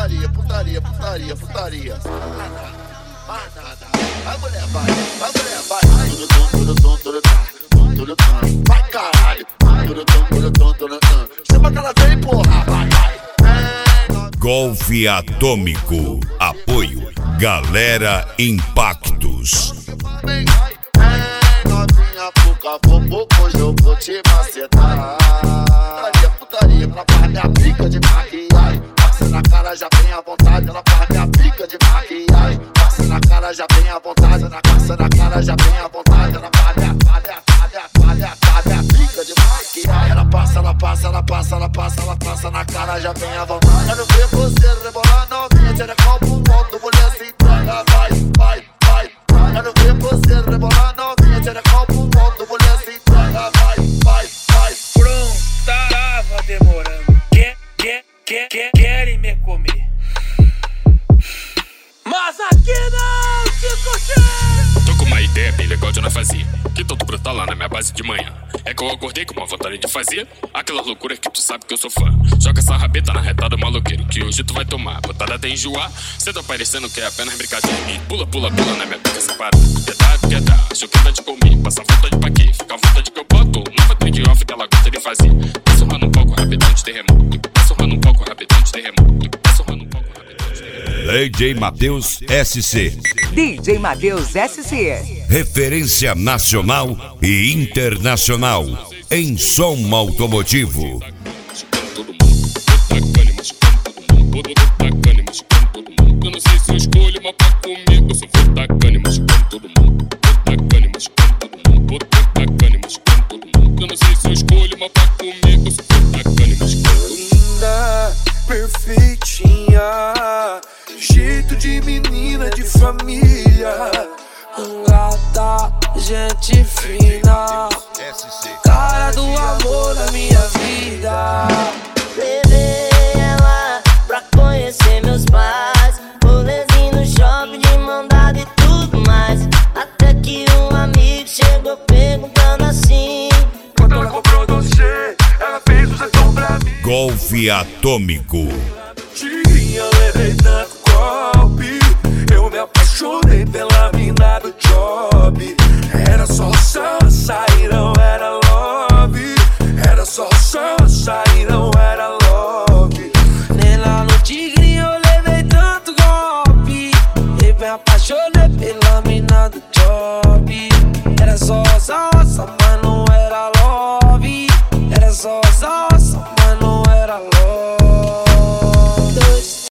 putaria, putaria, putaria, putaria. Vai mulher, vai, mulher, vai. Tudo vai caralho. Tudo chama que ela vem, porra, vai. Golfe Atômico. Apoio Galera Impactos. Novinha, pouco a pouco, hoje eu vou te macetar. Putaria, putaria, ela faz minha pica de maquiagem. Passa na cara, já vem à vontade, ela faz minha pica de maquiagem. Passa na cara, já vem à vontade, passa na cara, já vem à vontade, ela faz minha pica de maquiagem. Ela passa na cara, já vem à vontade. Quero ver você rebolar novinha, tira copo, ponto, mulher se entrega, vai. Quero ver você rebolar novinha, tira copo, ponto, mulher se entrega, vai. Pronto, tava demorando. Querem me comer, mas aqui não te curti. Tô com uma ideia bem legal de nós fazer, que tô brotar lá na minha base de manhã. É que eu acordei com uma vontade de fazer aquelas loucuras que tu sabe que eu sou fã. Joga essa rabeta na reta do maloqueiro, que hoje tu vai tomar botada até enjoar. Cê tá parecendo que é apenas brincadeira. E pula na minha pica separada. Quer dar, acho que dá de comer. Passa a vontade pra quê? Fica a vontade que eu boto. Nova trick off que ela gosta de fazer. Tá sorrando um pouco rapidão de terremoto. Tá sorrando um pouco rapidão de terremoto. Tá sorrando um pouco rapidão de terremoto. DJ Matheus SC. DJ Matheus SC. Referência nacional e internacional em som automotivo. Eu não sei se eu escolho uma pra comigo. Eu só vou tacando e machucando todo mundo. Tacando e machucando todo mundo. Tacando e machucando todo mundo. Eu não sei se eu escolho uma pra comigo. Eu só vou tacando e machucando todo mundo. Linda, perfeitinha, jeito de menina de família. Gata, gente fina, cara do amor da minha vida. Levei ela pra conhecer meus pais, rolezinho no shopping de mão dada e tudo mais. Até que um amigo chegou perguntando assim: quando ela comprou doce, ela fez o sertão pra mim. Golfe Atômico. Tigrinha, levei tanto golpe, eu me apaixonei pela mina do job. Era só sal